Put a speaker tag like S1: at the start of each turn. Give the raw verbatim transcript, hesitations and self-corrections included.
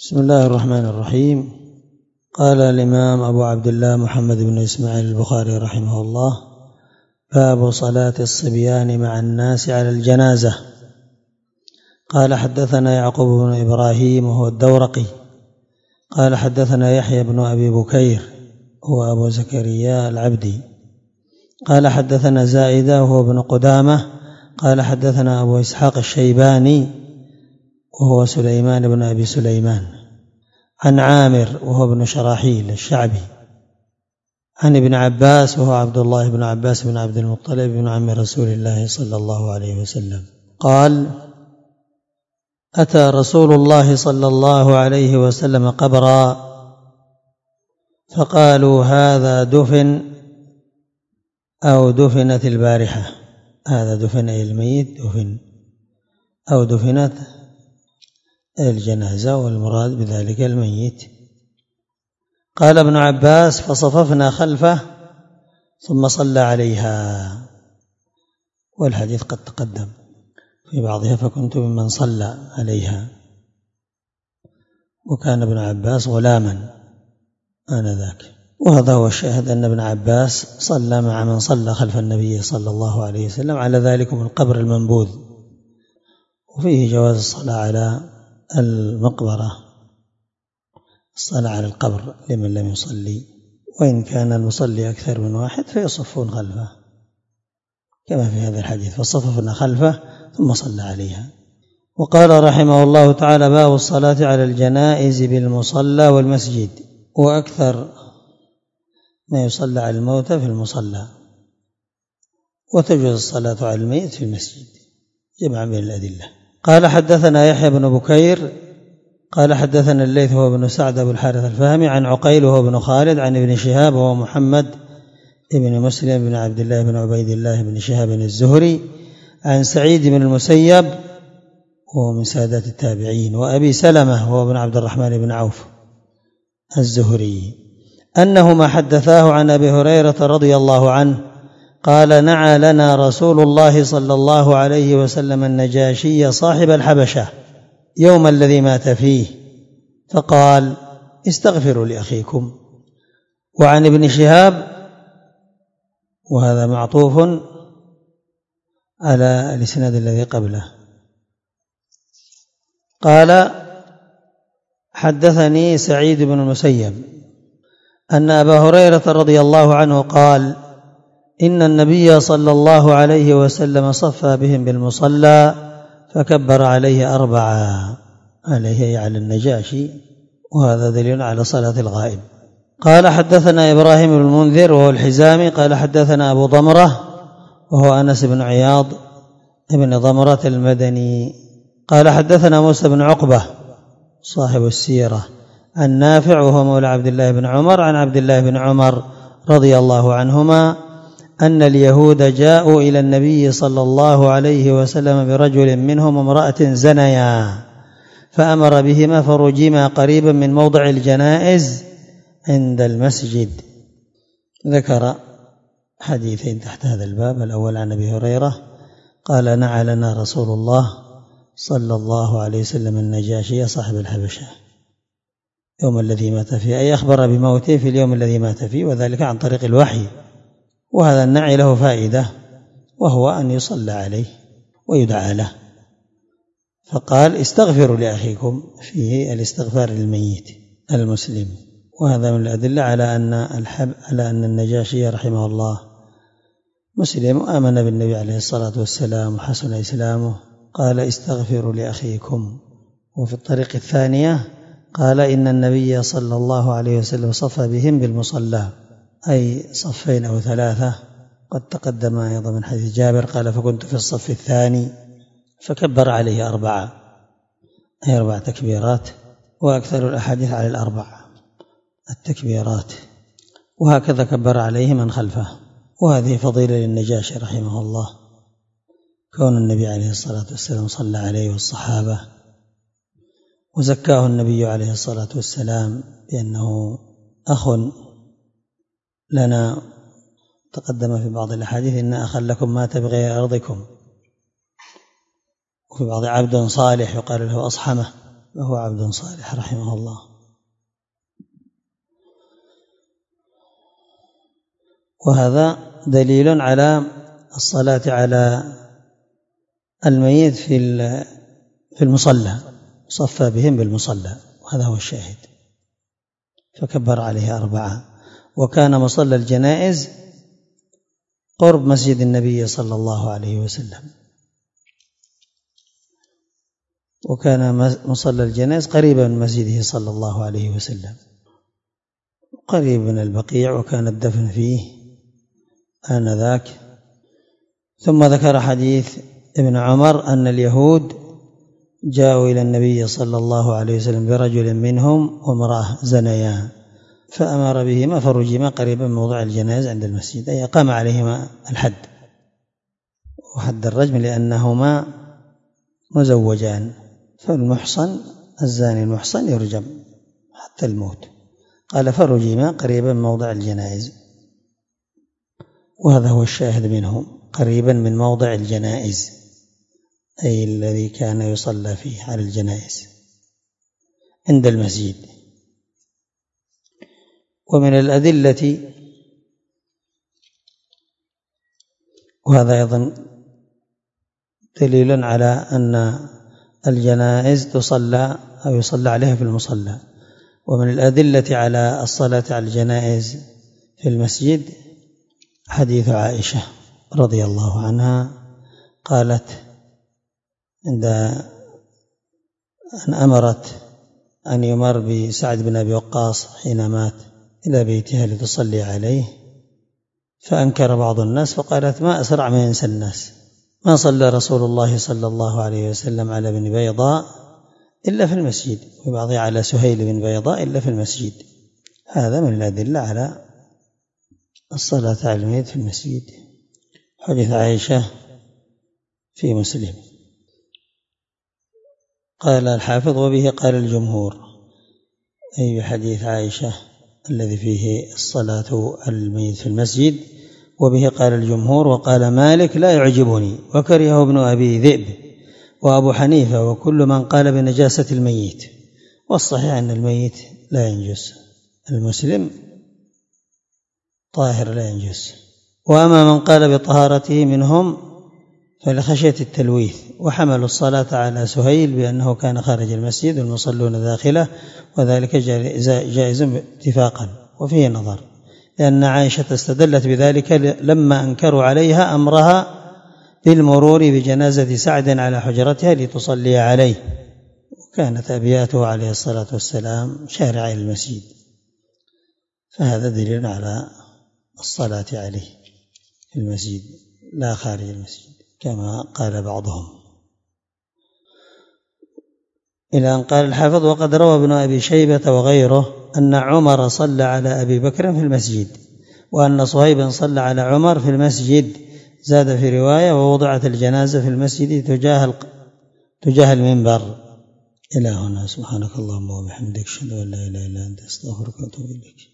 S1: بسم الله الرحمن الرحيم. قال الإمام أبو عبد الله محمد بن إسماعيل البخاري رحمه الله: باب صلاة الصبيان مع الناس على الجنازة. قال حدثنا يعقوب بن إبراهيم وهو الدورقي قال حدثنا يحيى بن أبي بكير هو أبو زكريا العبدي قال حدثنا زائدة وهو ابن قدامة قال حدثنا أبو إسحاق الشيباني وهو سليمان بن أبي سليمان عن عامر وهو ابن شراحيل الشعبي عن ابن عباس وهو عبد الله بن عباس بن عبد المطلب بن عم رسول الله صلى الله عليه وسلم قال: أتى رسول الله صلى الله عليه وسلم قبرا فقالوا: هذا دفن أو دفنت البارحة. هذا دفن أي الميت دفن أو دفنت الجنازة، والمراد بذلك الميت. قال ابن عباس: فصففنا خلفه ثم صلى عليها. والحديث قد تقدم في بعضها: فكنت ممن صلى عليها. وكان ابن عباس غلاما آنذاك. وهذا هو الشاهد، أن ابن عباس صلى مع من صلى خلف النبي صلى الله عليه وسلم على ذلك من القبر المنبوذ. وفيه جواز الصلاة على المقبرة، الصلاة على القبر لمن لم يصلي، وإن كان المصلي أكثر من واحد فيصفون خلفه كما في هذا الحديث: فصففنا خلفه ثم صلى عليها. وقال رحمه الله تعالى: باب الصلاة على الجنائز بالمصلى والمسجد. وأكثر ما يصلى على الموتى في المصلى، وتجوز الصلاة على الميت في المسجد جمع بين الأدلة. قال حدثنا يحيى بن بكير قال حدثنا الليث هو بن سعد أبو الحارث الفهمي عن عقيل وهو بن خالد عن ابن شهاب وهو محمد ابن مسلم بن عبد الله بن عبيد الله بن شهاب الزهري عن سعيد بن المسيب وهو من سادات التابعين وأبي سلمة وهو بن عبد الرحمن بن عوف الزهري أنهما حدثاه عن أبي هريرة رضي الله عنه قال: نعى لنا رسول الله صلى الله عليه وسلم النجاشي صاحب الحبشة يوم الذي مات فيه، فقال: استغفروا لأخيكم. وعن ابن شهاب، وهذا معطوف على الإسناد الذي قبله، قال: حدثني سعيد بن المسيب أن أبا هريرة رضي الله عنه قال: إن النبي صلى الله عليه وسلم صفى بهم بالمصلى فكبر عليه أربعة، عليه على النجاشي، وهذا دليل على صلاة الغائب. قال حدثنا إبراهيم بن المنذر وهو الحزامي قال حدثنا أبو ضمرة وهو أنس بن عياض ابن ضمرة المدني قال حدثنا موسى بن عقبة صاحب السيرة النافع وهو مولى عبد الله بن عمر عن عبد الله بن عمر رضي الله عنهما أن اليهود جاءوا إلى النبي صلى الله عليه وسلم برجل منهم امرأة زنيا فأمر بهما فرجما قريبا من موضع الجنائز عند المسجد. ذكر حديثين تحت هذا الباب: الأول عن أبي هريرة قال: نعى لنا رسول الله صلى الله عليه وسلم النجاشي صاحب الحبشة يوم الذي مات فيه، أي أخبر بموته في اليوم الذي مات فيه، وذلك عن طريق الوحي. وهذا النعي له فائدة، وهو أن يصلى عليه ويدعى له. فقال: استغفروا لأخيكم، فيه الاستغفار للميت المسلم. وهذا من الأدلة على أن الحب على أن النجاشي رحمه الله مسلم آمن بالنبي عليه الصلاة والسلام وحسن إسلامه. قال: استغفروا لأخيكم. وفي الطريق الثانية قال: إن النبي صلى الله عليه وسلم صفى بهم بالمصلى، أي صفين أو ثلاثة. قد تقدم أيضا من حديث جابر قال: فكنت في الصف الثاني فكبر عليه أربعة، أي أربع تكبيرات. وأكثر الأحاديث على الأربع التكبيرات، وهكذا كبر عليه من خلفه. وهذه فضيلة للنجاشي رحمه الله، كون النبي عليه الصلاة والسلام صلى عليه والصحابة، وزكاه النبي عليه الصلاة والسلام بأنه أخ لنا. تقدم في بعض الأحاديث: إن أخا لكم مات بغير أرضكم. وفي بعض: عبد صالح يقال له أصحمة وهو عبد صالح رحمه الله. وهذا دليل على الصلاة على الميت في في المصلى، صفى بهم بالمصلى، وهذا هو الشاهد. فكبر عليه أربعة. وكان مصلى الجنائز قرب مسجد النبي صلى الله عليه وسلم، وكان مصلى الجنائز قريبا من مسجده صلى الله عليه وسلم، قريب من البقيع، وكان الدفن فيه آنذاك. ثم ذكر حديث ابن عمر أن اليهود جاءوا إلى النبي صلى الله عليه وسلم برجل منهم وامرأة زنيا، فأمر بهما فرجما قريبا من موضع الجنائز عند المسجد، أي أقام عليهما الحد، وحد الرجم لأنهما مزوجان، فالمحصن الزاني المحصن يرجم حتى الموت. قال فرجما قريبا من موضع الجنائز، وهذا هو الشاهد منه، قريبا من موضع الجنائز، أي الذي كان يصلى فيه على الجنائز عند المسجد. ومن الأدلة، وهذا أيضا دليل على أن الجنائز تصلى أو يصلى عليها في المصلى، ومن الأدلة على الصلاة على الجنائز في المسجد حديث عائشة رضي الله عنها قالت عند أن أمرت أن يمر بسعد بن أبي وقاص حين مات إلى بيتها لتصلي عليه، فأنكر بعض الناس، فقالت ما أسرع ما ينسى الناس، ما صلى رسول الله صلى الله عليه وسلم على ابن بيضاء إلا في المسجد، وبعضها على سهيل بن بيضاء إلا في المسجد. هذا من الأدلة على الصلاة على الميت في المسجد. حديث عائشة في مسلم. قال الحافظ وبه قال الجمهور، أي حديث عائشة الذي فيه الصلاة على الميت في المسجد، وبه قال الجمهور. وقال مالك لا يعجبني، وكرهه ابن أبي ذئب وأبو حنيفة وكل من قال بنجاسة الميت، والصحيح أن الميت لا ينجس، المسلم طاهر لا ينجس. وأما من قال بطهارته منهم فلخشية التلويث، وحملوا الصلاة على سهيل بأنه كان خارج المسجد والمصلون داخله، وذلك جائز اتفاقا، وفيه نظر، لأن عائشة استدلت بذلك لما أنكروا عليها أمرها بالمرور بجنازة سعد على حجرتها لتصلي عليه، وكانت أبياته عليه الصلاة والسلام شارع المسجد، فهذا دليل على الصلاة عليه في المسجد لا خارج المسجد كما قال بعضهم. إلى أن قال الحافظ وقد روى ابن أبي شيبة وغيره أن عمر صلى على أبي بكر في المسجد، وأن صهيبا صلى على عمر في المسجد. زاد في رواية ووضعت الجنازة في المسجد تجاه تجاه المنبر. إلى هنا. سبحانك اللهم وبحمدك أشهد أن لا إله إلا أنت أستغفرك وأتوب إليك.